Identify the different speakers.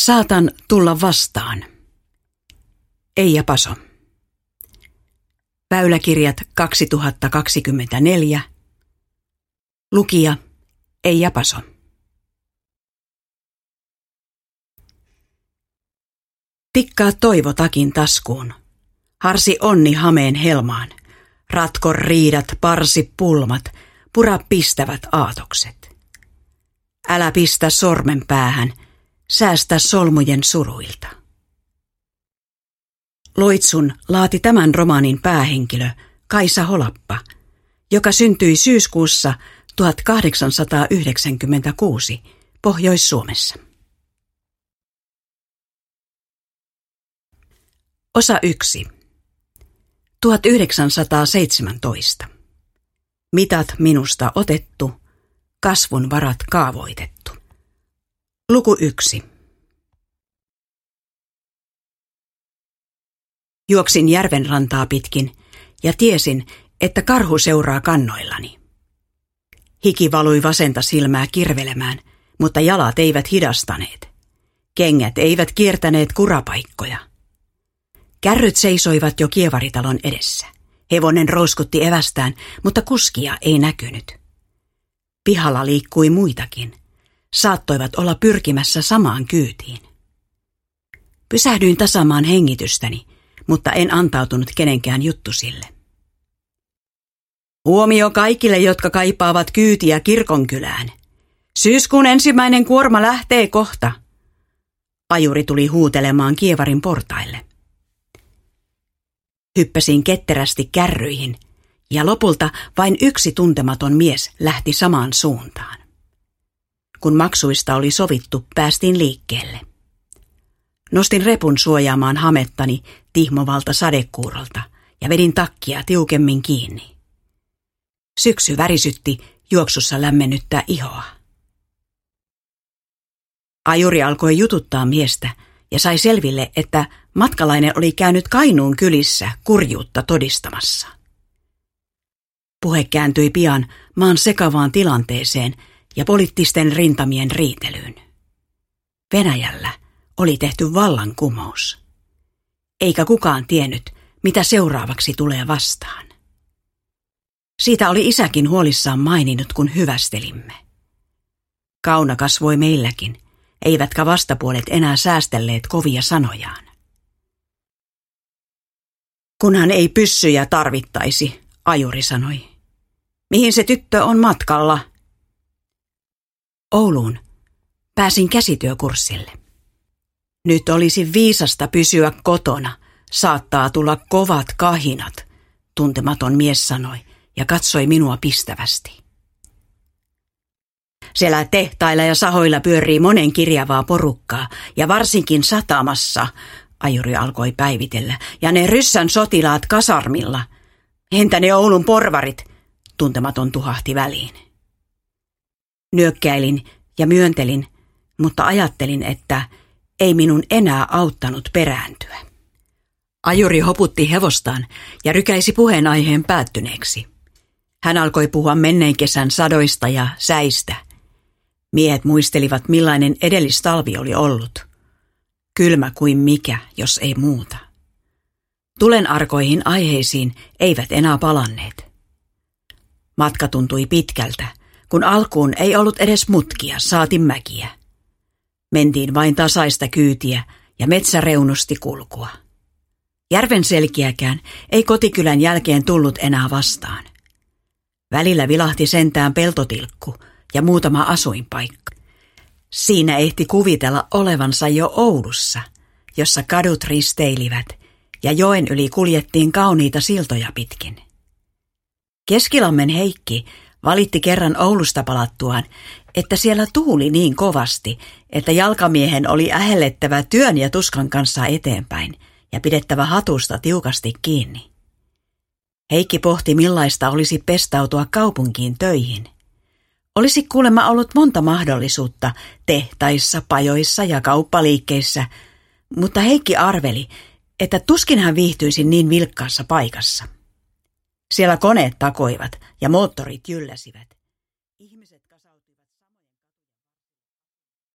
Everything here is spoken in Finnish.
Speaker 1: Saatan tulla vastaan. Eija Paso. Väyläkirjat 2024. Lukija Eija Paso. Tikkaa toivo takin taskuun. Harsi onni hameen helmaan. Ratko riidat, parsi pulmat, pura pistävät aatokset. Älä pistä sormen päähän, säästä solmujen suruilta. Loitsun laati tämän romaanin päähenkilö Kaisa Holappa, joka syntyi syyskuussa 1896 Pohjois-Suomessa. Osa 1. 1917. Mitat minusta otettu, kasvun varat kaavoitettu. Luku 1. Juoksin järven rantaa pitkin ja tiesin, että karhu seuraa kannoillani. Hiki valui vasenta silmää kirvelemään, mutta jalat eivät hidastaneet. Kengät eivät kiertäneet kurapaikkoja. Kärryt seisoivat jo kievaritalon edessä. Hevonen rouskutti evästään, mutta kuskia ei näkynyt. Pihalla liikkui muitakin. Saattoivat olla pyrkimässä samaan kyytiin. Pysähdyin tasaamaan hengitystäni, mutta en antautunut kenenkään juttusille. Huomio kaikille, jotka kaipaavat kyytiä kirkonkylään. Syyskuun ensimmäinen kuorma lähtee kohta. Ajuri tuli huutelemaan kievarin portaille. Hyppäsin ketterästi kärryihin, ja lopulta vain yksi tuntematon mies lähti samaan suuntaan. Kun maksuista oli sovittu, päästiin liikkeelle. Nostin repun suojaamaan hamettani tihmovalta sadekuurolta ja vedin takkia tiukemmin kiinni. Syksy värisytti juoksussa lämmennyttä ihoa. Ajuri alkoi jututtaa miestä ja sai selville, että matkalainen oli käynyt Kainuun kylissä kurjuutta todistamassa. Puhe kääntyi pian maan sekavaan tilanteeseen ja poliittisten rintamien riitelyyn. Venäjällä oli tehty vallankumous. Eikä kukaan tiennyt, mitä seuraavaksi tulee vastaan. Siitä oli isäkin huolissaan maininnut, kun hyvästelimme. Kauna kasvoi meilläkin, eivätkä vastapuolet enää säästelleet kovia sanojaan. Kunhan ei pyssyjä tarvittaisi, ajuri sanoi. Mihin se tyttö on matkalla? Ouluun. Pääsin käsityökurssille. Nyt olisi viisasta pysyä kotona. Saattaa tulla kovat kahinat, tuntematon mies sanoi ja katsoi minua pistävästi. Siellä tehtailla ja sahoilla pyörii monen kirjavaa porukkaa ja varsinkin satamassa, ajuri alkoi päivitellä, ja ne ryssän sotilaat kasarmilla. Entä ne Oulun porvarit, tuntematon tuhahti väliin. Nyökkäilin ja myöntelin, mutta ajattelin, että ei minun enää auttanut perääntyä. Ajuri hoputti hevostaan ja rykäisi puheenaiheen päättyneeksi. Hän alkoi puhua menneen kesän sadoista ja säistä. Miehet muistelivat, millainen edellistalvi oli ollut. Kylmä kuin mikä, jos ei muuta. Tulen arkoihin aiheisiin eivät enää palanneet. Matka tuntui pitkältä, kun alkuun ei ollut edes mutkia, saati mäkiä. Mentiin vain tasaista kyytiä ja metsä reunusti kulkua. Järven selkiäkään ei kotikylän jälkeen tullut enää vastaan. Välillä vilahti sentään peltotilkku ja muutama asuinpaikka. Siinä ehti kuvitella olevansa jo Oulussa, jossa kadut risteilivät ja joen yli kuljettiin kauniita siltoja pitkin. Keskilammen Heikki valitti kerran Oulusta palattuaan, että siellä tuuli niin kovasti, että jalkamiehen oli ähellettävä työn ja tuskan kanssa eteenpäin ja pidettävä hatusta tiukasti kiinni. Heikki pohti, millaista olisi pestautua kaupunkiin töihin. Olisi kuulemma ollut monta mahdollisuutta tehtaissa, pajoissa ja kauppaliikkeissä, mutta Heikki arveli, että tuskin hän viihtyisi niin vilkkaassa paikassa. Siellä koneet takoivat ja moottorit jylläsivät.